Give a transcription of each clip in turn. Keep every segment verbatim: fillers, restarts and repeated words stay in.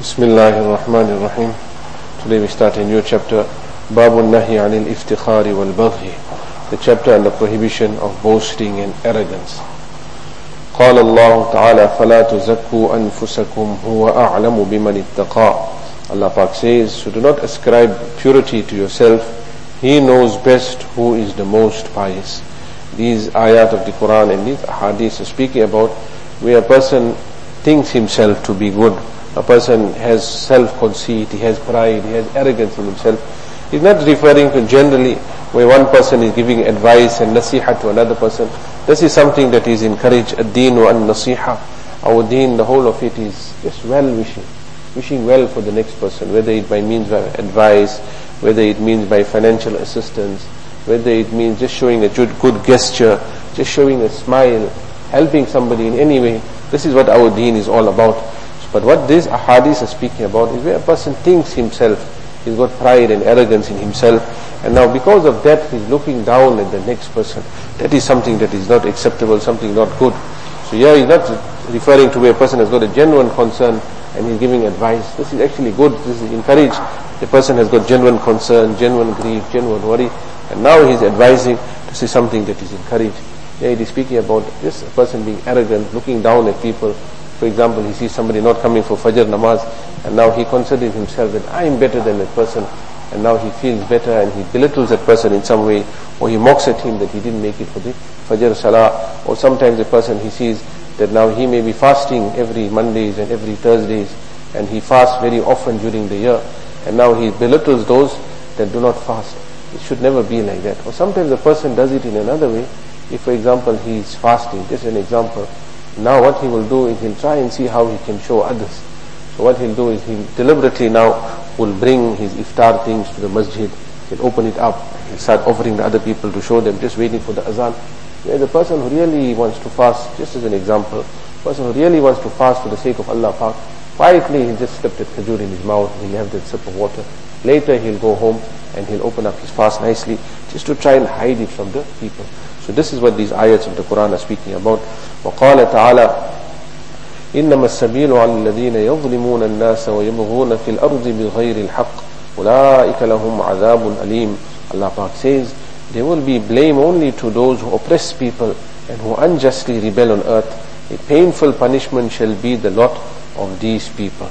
Bismillahir Rahmanir Rahim. Today we start a new chapter, Babun Nahi Anil Iftikhari wal Baghi, the chapter on the prohibition of boasting and arrogance. قال الله تعالى فلا تزكوا أنفسكم هو أعلم بمن اتقى. Allah Pak says, so do not ascribe purity to yourself. He knows best who is the most pious. These ayat of the Quran and these hadiths are speaking about where a person thinks himself to be good. A person has self-conceit, he has pride, he has arrogance in himself. He's not referring to generally where one person is giving advice and nasiha to another person. This is something that is encouraged. Ad-deen wa an-nasiha. Our deen, the whole of it is just well-wishing. Wishing well for the next person, whether it by means of advice, whether it means by financial assistance, whether it means just showing a good, good gesture, just showing a smile, helping somebody in any way. This is what our deen is all about. But what these ahadith are speaking about is where a person thinks himself, he's got pride and arrogance in himself, and now because of that he's looking down at the next person. That is something that is not acceptable, something not good. So here he's not referring to where a person has got a genuine concern and he's giving advice. This is actually good, this is encouraged. The person has got genuine concern, genuine grief, genuine worry, and now he's advising. This is something that is encouraged. Here he is speaking about this person being arrogant, looking down at people. For example, he sees somebody not coming for Fajr namaz, and now he considers himself that I am better than that person, and now he feels better and he belittles that person in some way, or he mocks at him that he didn't make it for the Fajr Salah. Or sometimes a person, he sees that now he may be fasting every Mondays and every Thursdays, and he fasts very often during the year, and now he belittles those that do not fast. It should never be like that. Or sometimes a person does it in another way. If, for example, he is fasting, just an example, now what he will do is he'll try and see how he can show others. So what he'll do is he deliberately now will bring his iftar things to the masjid, he'll open it up, he'll start offering the other people to show them, just waiting for the azan. Yeah, the person who really wants to fast, just as an example, the person who really wants to fast for the sake of Allah Pak, quietly he'll just slip that khajur in his mouth, he'll have that sip of water. Later he'll go home and he'll open up his fast nicely, just to try and hide it from the people. So this is what these ayats of the Quran are speaking about. وَقَالَ تَعَالَى إِنَّمَا السَّبِيلُ عَلَى الَّذِينَ يَظْلِمُونَ النَّاسَ وَيَبْغُونَ فِي الْأَرْضِ بِغَيْرِ الْحَقِّ أُولَٰئِكَ لَهُمْ عَذَابٌ أَلِيمٌ. Allah Pak says, there will be blame only to those who oppress people and who unjustly rebel on earth. A painful punishment shall be the lot of these people.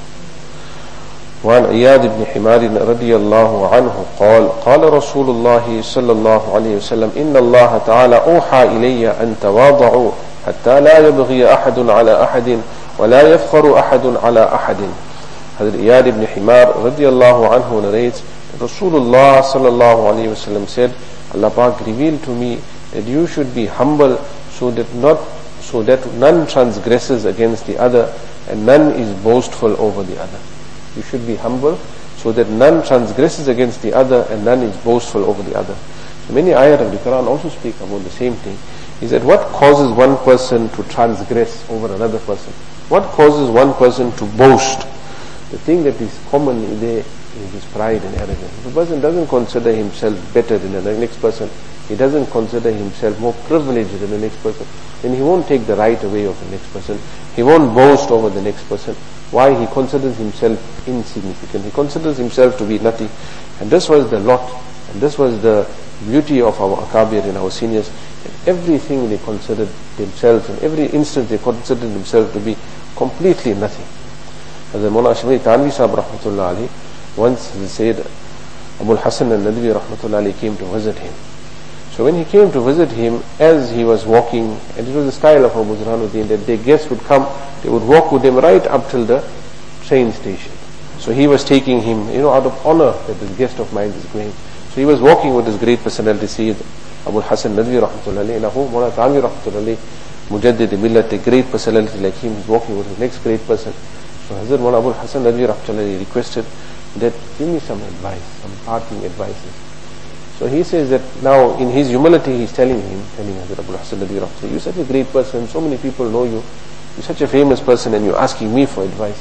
وعن عياض بن حمار رضي الله عنه قال قال رسول الله صلى الله عليه وسلم إن الله تعالى أوحى إلي أن تواضعوا حتى لا يبغي أحد على أحد ولا يفخر أحد على أحد. Hazrat Iyad ibn Himar radiallahu anhu narrates that Rasulullah sallallahu alayhi wasallam said, Allah Pak revealed to me that you should be humble so that not so that none transgresses against the other and none is boastful over the other. You should be humble so that none transgresses against the other and none is boastful over the other. So many ayat of the Quran also speak about the same thing. Is that what causes one person to transgress over another person? What causes one person to boast? The thing that is common there is his pride and arrogance. If a person doesn't consider himself better than the next person, he doesn't consider himself more privileged than the next person, then he won't take the right away of the next person. He won't boast over the next person. Why? He considers himself insignificant. He considers himself to be nothing. And this was the lot, and this was the beauty of our akabir and our seniors. In everything they considered themselves, in every instance they considered themselves to be completely nothing. As the Mawlana Ashmari Tanvi Sahib Rahmatullah Ali, once he said, Abul Hasan al-Nadwi Rahmatullah Ali came to visit him. So when he came to visit him, as he was walking, and it was the style of Abu Burhanuddin that their guests would come, they would walk with him right up till the train station. So he was taking him, you know, out of honor that this guest of mine is going. So he was walking with this great personality, Sayyid Abu Hasan Nadwi Rahmatullah Ali, and Abu Mawlana Tanvi Rahmatullah Ali, Mujaddid Millat, a great personality like him, is walking with his next great person. So Hazrat Mawlana Abu Hasan Nadwi Rahmatullah Ali requested that, give me some advice, some parting advices. So he says that now in his humility he's telling him, telling Hazrat Abu Hasan Nadwi Rahmatullah, you're such a great person, so many people know you, you're such a famous person and you're asking me for advice.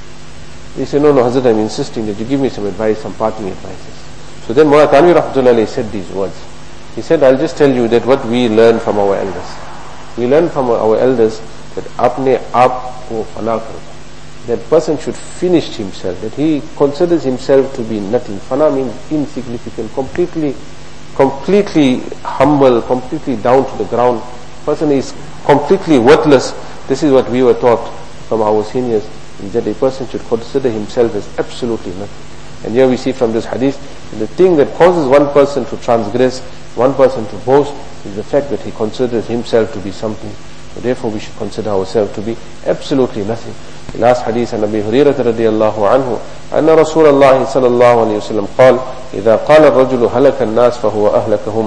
He said, no, no Hazrat, I'm insisting that you give me some advice, some parting advices. So then Mawlana Tanvi Rahmatullah Ali said these words. He said, I'll just tell you that what we learn from our elders. We learn from our elders that apne aap ko fana karo. that person should finish himself, that he considers himself to be nothing. Fana means insignificant, completely, completely humble, completely down to the ground. Person is completely worthless. This is what we were taught from our seniors, is that a person should consider himself as absolutely nothing. And here we see from this hadith, that the thing that causes one person to transgress, one person to boast, is the fact that he considers himself to be something. So therefore we should consider ourselves to be absolutely nothing. The last hadith عن أبي هريرة رضي الله عنه أن رسول الله صلى الله عليه وسلم قال إذا قال الرجل هلك الناس فهو أهلكهم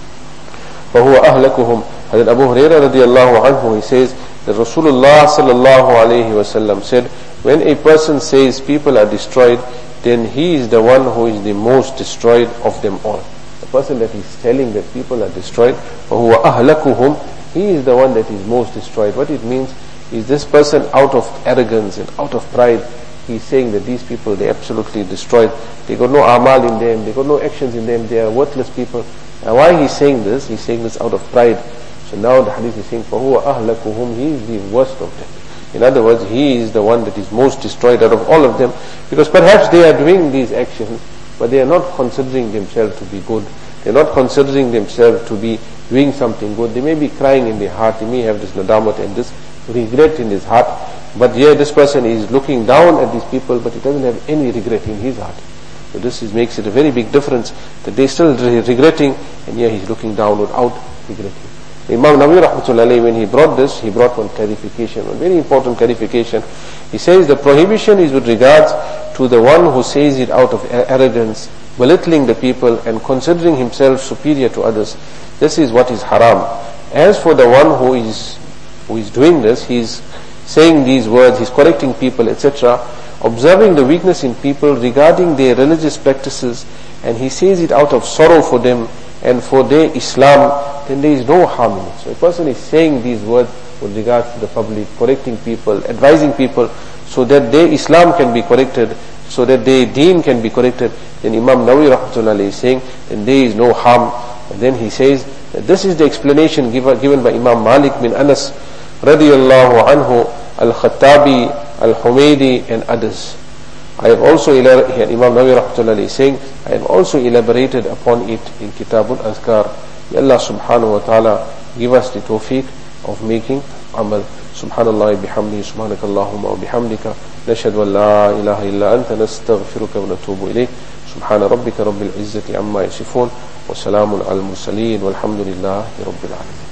فهو أهلكهم. Hadith Abu Hurairah radiallahu anhu, he says that Rasulullah sallallahu alayhi wasallam said, when a person says people are destroyed, then he is the one who is the most destroyed of them all. The person that is telling that people are destroyed, فهو أهلكهم, he is the one that is most destroyed. What it means is this person, out of arrogance and out of pride, he is saying that these people, they are absolutely destroyed. They got no amal in them, they got no actions in them, they are worthless people. Now why he's saying this? He's saying this out of pride. So now the hadith is saying, فَهُوَ أَهْلَكُهُمْ, he is the worst of them. In other words, he is the one that is most destroyed out of all of them, because perhaps they are doing these actions, but they are not considering themselves to be good. They are not considering themselves to be doing something good. They may be crying in their heart, they may have this nadamat and this regret in his heart, but here this person is looking down at these people, but he doesn't have any regret in his heart. So this is, makes it a very big difference, that they are still re- regretting, and here he's looking down without regretting. Imam Nawawi rahmatullahi alayhi, when he brought this, he brought one clarification, one very important clarification. He says the prohibition is with regards to the one who says it out of arrogance, belittling the people and considering himself superior to others. This is what is haram. As for the one who is who is doing this, he is saying these words, he is correcting people, et cetera, observing the weakness in people regarding their religious practices, and he says it out of sorrow for them and for their Islam, then there is no harm in it. So a person is saying these words with regards to the public, correcting people, advising people, so that their Islam can be corrected, so that their deen can be corrected. Then Imam Nawawi rahmatullahi is saying, then there is no harm. And then he says that this is the explanation given, given by Imam Malik bin Anas radiyallahu anhu, Al-Khattabi, Al-Humaydi and others. I have also, elaborated, Imam Nawawi rahmatullahi is saying, I have also elaborated upon it in Kitabul Azkar. May Allah subhanahu wa ta'ala give us the tawfiq of making amal. Subhanallah bihamdi, subhanakallahumma wa bihamdika, nashhadu an la ilaha illa anta, nastaghfiruka wa natubu ilayk. Subhana rabbika rabbil izzati amma yasifun, wa salamun al mursaleen, walhamdulillahi rabbil alamin.